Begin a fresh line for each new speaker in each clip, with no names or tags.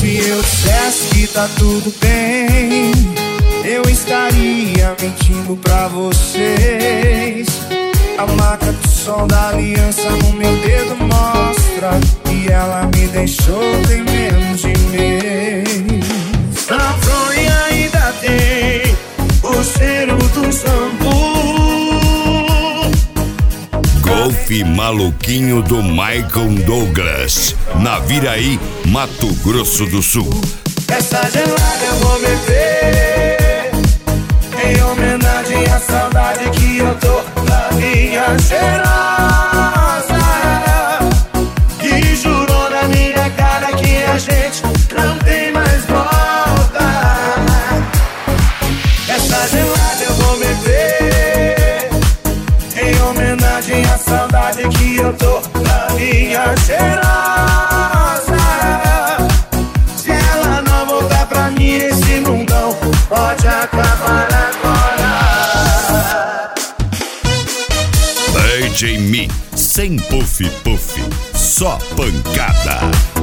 Se eu dissesse que tá tudo bem, eu estaria mentindo pra vocês. A marca do som da aliança no meu dedo mostra que ela me deixou tem menos de mês. Na fronha ainda tem o cheiro do shampoo.
Golfe Maluquinho do Michael Douglas, Naviraí, Mato Grosso do Sul.
Essa gelada eu vou beber em homenagem à saudade que eu tô da minha cheirosa, que jurou na minha cara que a gente não tem mais volta. Essa gelada eu vou beber em homenagem à saudade que eu tô da minha cheirosa. Se ela não voltar pra mim, esse mundão pode acabar agora.
DJ Mi, sem puff puff, só pancada.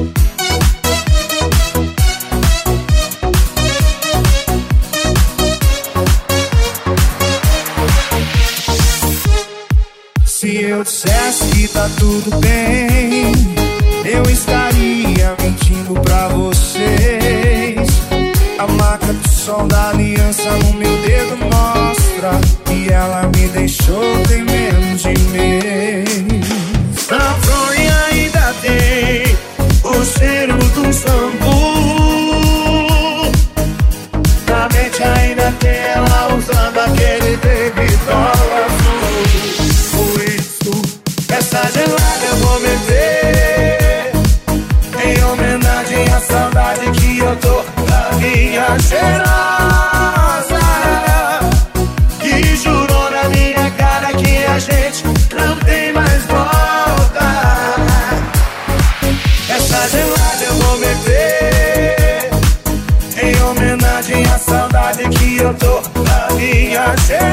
Se eu dissesse que tá tudo bem, eu estaria mentindo pra vocês. A marca do som da aliança no meu dedo mostra que ela me deixou tem menos de mês. Na fronha ainda tem o cheiro do shampoo. Na mente ainda tem ela usando aquele baby doll azul. Por isso, essa gelada eu vou beber em homenagem à saudade que eu tô da minha cheirosa, que jurou na minha cara que a gente não tem mais volta. Essa gelada eu vou beber em homenagem à saudade que eu tô da minha cheirosa.